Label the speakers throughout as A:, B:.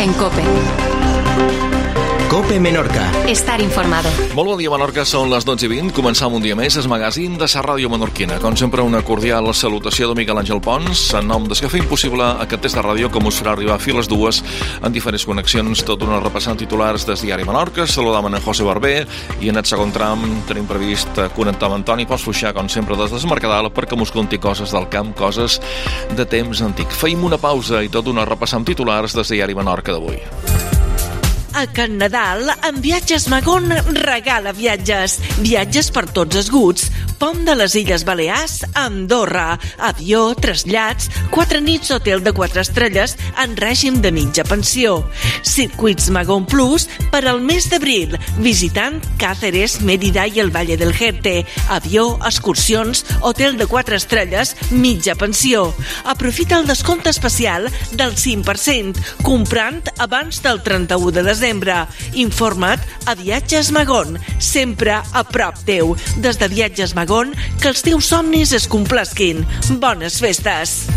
A: en COPE.
B: COPE Menorca.
A: Estar informado.
C: Molt bon dia, Menorca. Són les 12:20. Començam un dia més el magazín de la ràdio menorquina. Com sempre, una cordial salutació de Miguel Àngel Pons, en nom dels que feim possible aquest test de ràdio, com us farà arribar a fi les dues en diferents connexions, tot una repassant titulars del diari Menorca. Saludam en José Barber i en el segon tram tenim previst connectar amb Antoni Pons Fluixà, com sempre, des del Mercadal, perquè mos conti coses del camp, coses de temps antic. Feim una pausa i tot una repassant titulars del diari Menorca d'avui.
D: A Can Nadal, amb Viatges Magón regala viatges. Viatges per tots els gusts. Pont de les Illes Balears a Andorra. Avió, trasllats, 4 nits hotel de 4 estrelles en règim de mitja pensió. Circuits Magón Plus per al mes d'abril. Visitant Càceres, Mérida i el Valle del Jerte. Avió, excursions, hotel de 4 estrelles, mitja pensió. Aprofita el descompte especial del 5%, comprant abans del 31 de desembre. Informa't a Viatges Magón, sempre a prop teu. Des de Viatges Magón, que els teus somnis es complesquin. Bones festes!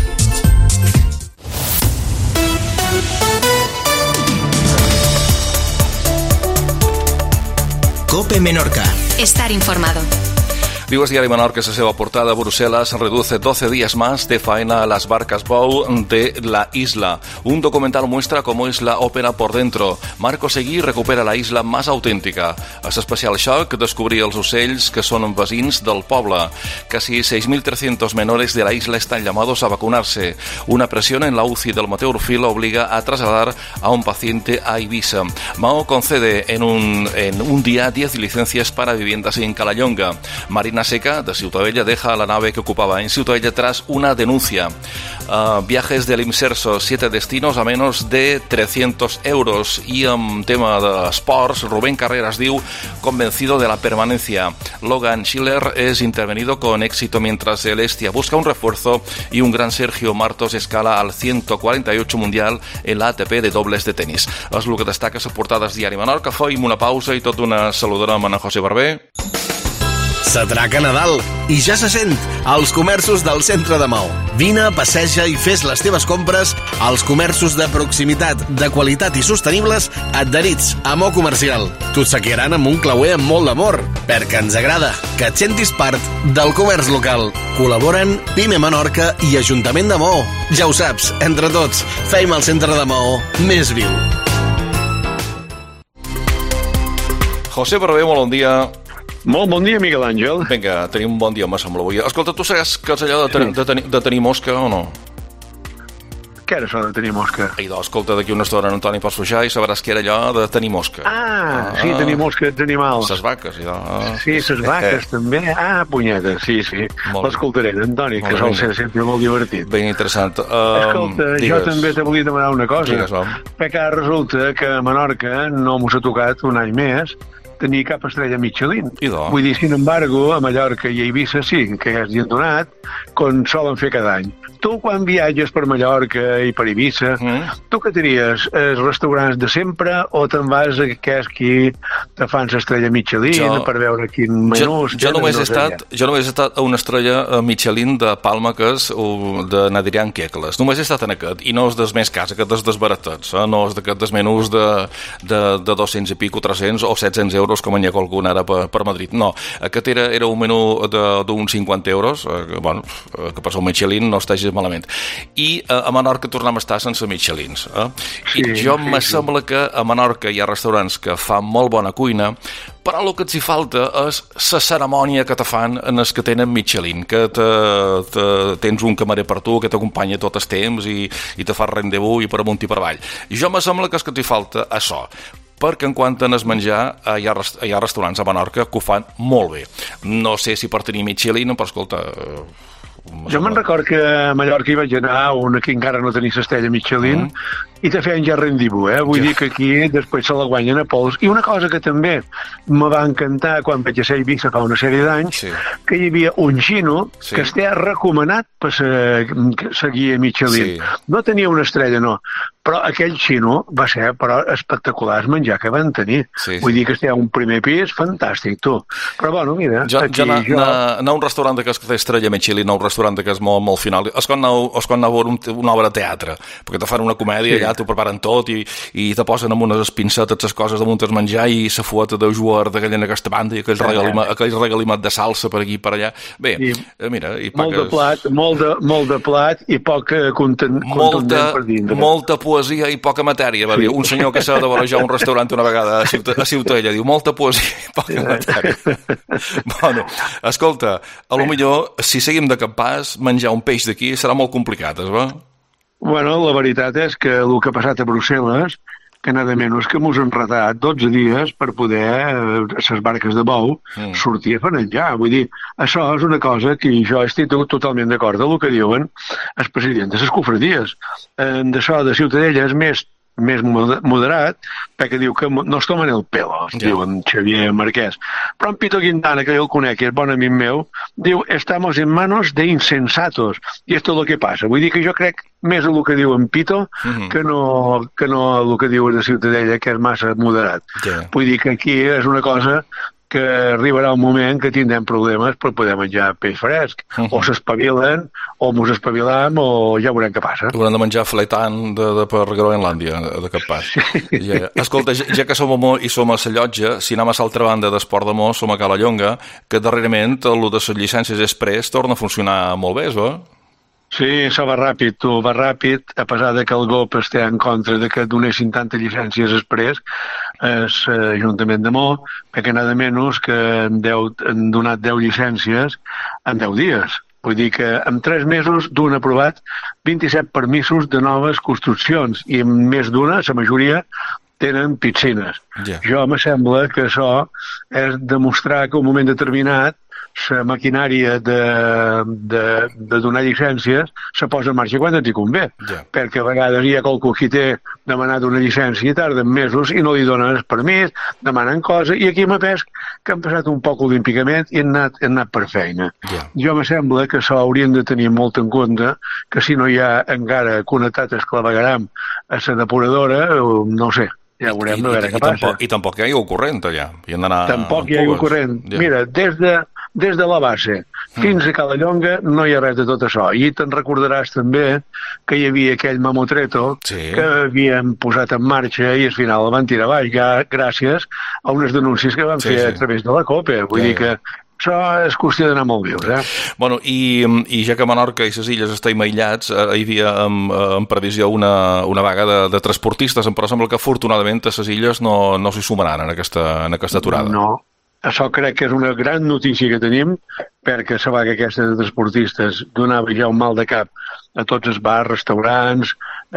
B: COPE Menorca.
A: Estar informado.
C: Diu el diari Menorca, la seva portada: Bruselas reduce 12 días más de faena a las barcas BOW de la isla. Un documental muestra cómo es la ópera por dentro. Marco Seguí recupera la isla más auténtica. Es especial shock descobrir els ocells que són veïns del poble. Casi 6.300 menores de la isla están llamados a vacunarse. Una presión en la UCI del Mateo Orfil obliga a trasladar a un paciente a Ibiza. Mao concede en un día 10 licencias para viviendas en Calallonga. Marina Seca de Ciutadella deja la nave que ocupaba en Ciutadella tras una denuncia. Viajes del Imserso, 7 destinos a menos de 300 euros. Y en tema de sports, Rubén Carreras diu convencido de la permanencia. Logan Schiller es intervenido con éxito mientras el Estia busca un refuerzo y un gran Sergio Martos escala al 148 mundial en la ATP de dobles de tenis. És el que destaca a portades diari Menorca. Feim una pausa i tot una saludarem a José Barber.
E: S'atraca Nadal i ja se sent als comerços del centre de Maó. Vine, passeja i fes les teves compres als comerços de proximitat, de qualitat i sostenibles adherits a Maó Comercial. T'ho saquearan amb un clauer amb molt d'amor, perquè ens agrada que et sentis part del comerç local. Col·laboren Pime Menorca i Ajuntament de Maó. Ja ho saps, entre tots, feim el centre de Maó més viu.
C: José Barber, molt bon dia.
F: Molt bon dia, Miguel Àngel.
C: Vinga, tenim un bon dia, me sembla avui. Escolta, tu saps que és allò de tenir mosca o no?
F: Què era això de tenir mosca?
C: Ai, doncs, escolta, d'aquí una estona en Antoni Pons Fluixà i sabràs què era allò de tenir mosca.
F: Sí, tenir mosca d'animals.
C: Ses vaques,
F: Sí, ses vaques, també. Punyeta, sí. L'escoltaré, Antoni, que sol ser sempre molt divertit.
C: Ben interessant.
F: Escolta, jo també te volia demanar una cosa. Perquè resulta que a Menorca no mos ha tocat un any més tenir cap estrella Michelin. Vull dir, sin embargo, a Mallorca i a Eivissa sí, que ja s'hi han donat, com solen fer cada any. Tu, quan viatges per Mallorca i per Eivissa, tu què tenies? Els restaurants de sempre o te'n vas a aquests qui te fan l'estrella Michelin per veure quin menús?
C: Jo només he estat a una estrella Michelin de Palma, que és de Nadirian Kekles. Només he estat en aquest, i no és des més cas, aquest és des baratets, no és d'aquest des menús de 200 i pico, 300 o 700 euros, com en hi ha qualcun ara per Madrid. No, aquest era un menú d'uns 50 euros, que per ser un Michelin no estàs malament. I a Menorca tornem a estar sense Michelins. I jo me sembla que a Menorca hi ha restaurants que fan molt bona cuina, però el que els hi falta és la cerimònia que te fan en els que tenen Michelin, que tens un camarer per tu, que t'acompanya tot el temps i te fa rendezvous i per amunt i per avall. Jo me sembla que és que t'hi falta això, perquè en quant a menjar hi ha restaurants a Menorca que ho fan molt bé. No sé si per tenir Michelin, però escolta...
F: Jo me'n record que a Mallorca hi vaig anar, una que encara no tenia l'estrella Michelin, i te feien ja rendezvous, Vull dir que aquí després se la guanyen a pols. I una cosa que també me va encantar quan vaig a ser a Eivissa fa una sèrie d'anys, que hi havia un xino que estava recomanat per seguir a Michelin. No tenia una estrella, no, Però aquell xino va ser espectacular el menjar que van tenir. Vull dir que estem a un primer pis fantàstic, tu. Però bueno, mira...
C: Anar a un restaurant que és estrella Michelin, anar a un restaurant que és molt final, és quan anar a veure una obra de teatre, perquè te fan una comèdia, allà t'ho preparen tot i te posen amb unes pincetes les coses damunt el menjar i la fueta de jugar d'aquella en aquesta banda i aquell regalimat de salsa per aquí i per allà. Bé, mira...
F: Molt de plat i poc contundent per dintre.
C: Molta poesia i poca matèria, va dir un senyor que s'ha de vorejar un restaurant una vegada a Ciutadella, diu molta poesia i poca matèria. Bueno, escolta, a lo millor si seguim de cap pas, menjar un peix d'aquí serà molt complicat, es va?
F: Bueno, la veritat és que el que ha passat a Brussel·les, que nada menys que mos han retat 12 dies per poder, les barques de bou, sortir a fanejar. Vull dir, això és una cosa que jo estic totalment d'acord amb el que diuen els presidents de les cofradies. D'això de Ciutadella és més moderat, perquè diu que no es tomen el pelo, diu en Xavier Marquès. Però en Pito Quintana, que jo el conec, que és bon amic meu, diu, estamos en manos de insensatos, i esto es lo que pasa. Vull dir que jo crec més el que diu en Pito que no el que diu de Ciutadella, que és massa moderat. Vull dir que aquí és una cosa que arribarà un moment que tindrem problemes per poder menjar peix fresc. O s'espavilen, o mos espavilam, o ja veurem què passa.
C: Haurem de menjar fleitant per Groenlàndia, de cap pas. Escolta, ja que som a Mo i som a la llotja, si anem a l'altra banda d'Esport de Mo, som a Cala Llonga, que darrerament el de les llicències express torna a funcionar molt bé, és bo?
F: Sí, això va ràpid, va ràpid, a pesar de que el GOP esté en contra de que donessin tantes llicències express, és l'Ajuntament de Mo, perquè nada menys que han donat 10 llicències en 10 dies. Vull dir que en 3 mesos d'un aprovat 27 permisos de noves construccions i en més d'una, la majoria, tenen piscines. Jo me sembla que això és demostrar que en un moment determinat la maquinària de donar llicències se posa en marxa quan t'hi convé, perquè a vegades hi ha qualcú qui té demanat una llicència i tarden mesos i no li donen el permís, demanen coses, i aquí m'ha pes que han passat un poc olímpicament i han anat per feina. Jo me sembla que això haurien de tenir molt en compte, que si no hi ha encara connectat el clavegueram a la depuradora, no ho sé, ja veurem a veure què passa.
C: I tampoc hi ha aigua corrent allà.
F: Tampoc hi ha aigua corrent. Mira, des de la base fins a Cala Llonga no hi ha res de tot això. I te'n recordaràs també que hi havia aquell mamotreto que havíem posat en marxa i al final el van tirar baix gràcies a unes denúncies que van fer a través de la COPE. Vull dir que això és qüestió d'anar molt vius,
C: Bueno, i ja que Menorca i les illes estem aïllats, hi havia en previsió una vaga de transportistes, però sembla que afortunadament a les illes no s'hi sumaran en aquesta aturada.
F: No, això crec que és una gran notícia que tenim, perquè la vaga aquesta de transportistes donava ja un mal de cap a tots els bars, restaurants,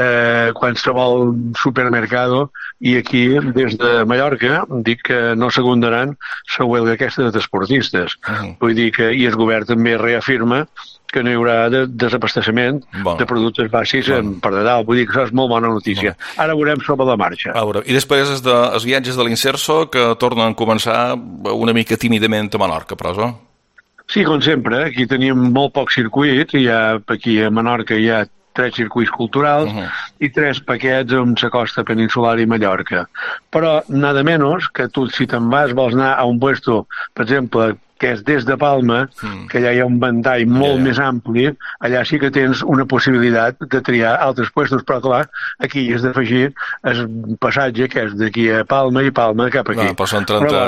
F: qualsevol supermercado, i aquí, des de Mallorca, dic que no secundaran la huelga aquesta de transportistes. Vull dir que, i el govern també reafirma que no hi haurà desabastament de productes bàsics per de dalt. Vull dir que això és molt bona notícia. Ara veurem sobre la marxa.
C: I després els viatges de l'Inserso, que tornen a començar una mica tímidament a Menorca, però això?
F: Sí, com sempre, aquí tenim molt poc circuit, aquí a Menorca hi ha 3 circuits culturals i 3 paquets amb la costa peninsular i Mallorca. Però, nada menys, que tu, si te'n vas, vols anar a un puesto, per exemple, que és des de Palma, que allà hi ha un ventall molt més ampli, allà sí que tens una possibilitat de triar altres puestos, però clar, aquí hi has d'afegir el passatge que és d'aquí a Palma i Palma cap aquí.
C: Però són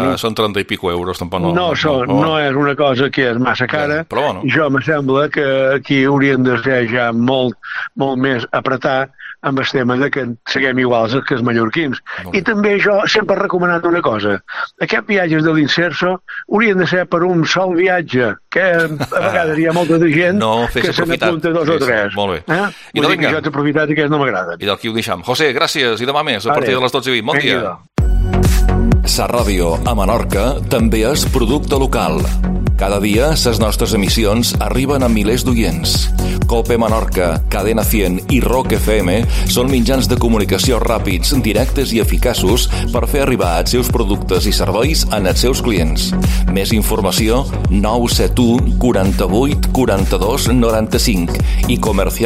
C: 30 i pico euros, tampoc no.
F: No és una cosa que és massa cara. Jo me sembla que aquí haurien de ser ja molt més apretar amb el tema de que siguem iguals que els mallorquins. I també jo sempre he recomanat una cosa. Aquests viatges de l'Inserso haurien de ser per un sol viatge, que a vegades hi ha molta de gent que se n'apunta 2 o 3.
C: Molt bé.
F: Vull dir que jo t'he aprofitat i que no m'agrada.
C: I d'aquí ho deixem. José, gràcies, i demà més, a partir de les 12:20. Bon dia.
B: Sa Ràdio a Menorca també és producte local.
C: Cada dia, les nostres emissions arriben a milers d'oients. COPE Menorca, Cadena 100 i Rock FM són mitjans de comunicació ràpids, directes i eficaços per fer arribar els seus productes i serveis als seus clients. Més informació 971 48 42 95 i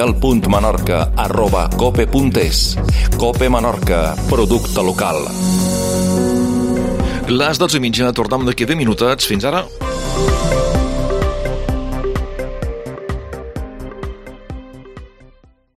C: comercial.menorca@cope.es. COPE Menorca, producte local. Les 12:30, tornem d'aquí 10 minutets. Fins ara.